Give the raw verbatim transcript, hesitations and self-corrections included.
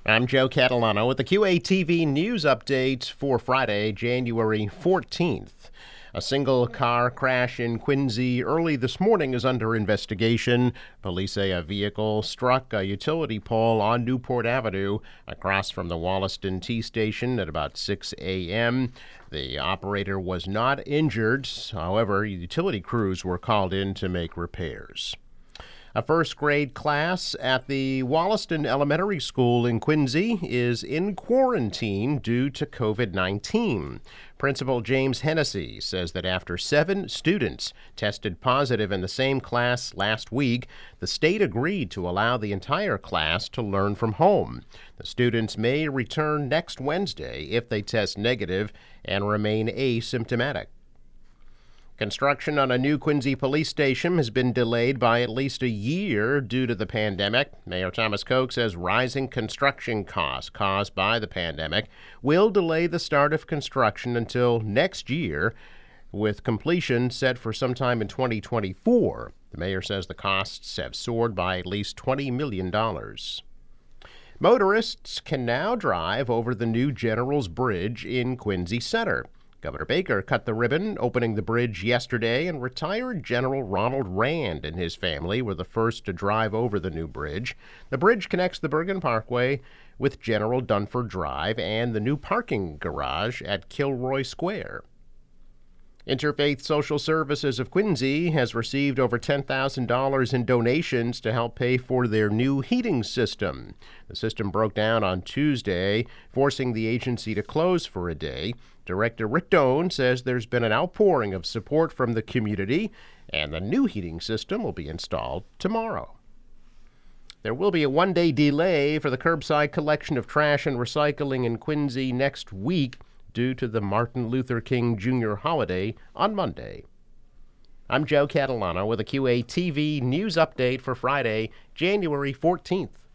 I'm Joe Catalano with the Q A T V news update for Friday, January fourteenth. A single car crash in Quincy early this morning is under investigation. Police say a vehicle struck a utility pole on Newport Avenue across from the Wollaston T station at about six a.m. The operator was not injured. However, utility crews were called in to make repairs. A first grade class at the Wollaston Elementary School in Quincy is in quarantine due to covid nineteen. Principal James Hennessy says that after seven students tested positive in the same class last week, the state agreed to allow the entire class to learn from home. The students may return next Wednesday if they test negative and remain asymptomatic. Construction on a new Quincy police station has been delayed by at least a year due to the pandemic. Mayor Thomas Koch says rising construction costs caused by the pandemic will delay the start of construction until next year, with completion set for sometime in twenty twenty-four. The mayor says the costs have soared by at least twenty million dollars. Motorists can now drive over the new General's Bridge in Quincy Center. Governor Baker cut the ribbon opening the bridge yesterday, and retired General Ronald Rand and his family were the first to drive over the new bridge. The bridge connects the Bergen Parkway with General Dunford Drive and the new parking garage at Kilroy Square. Interfaith Social Services of Quincy has received over ten thousand dollars in donations to help pay for their new heating system. The system broke down on Tuesday, forcing the agency to close for a day. Director Rick Doan says there's been an outpouring of support from the community, and the new heating system will be installed tomorrow. There will be a one-day delay for the curbside collection of trash and recycling in Quincy next week due to the Martin Luther King Junior holiday on Monday. I'm Joe Catalano with a Q A T V news update for Friday, January fourteenth.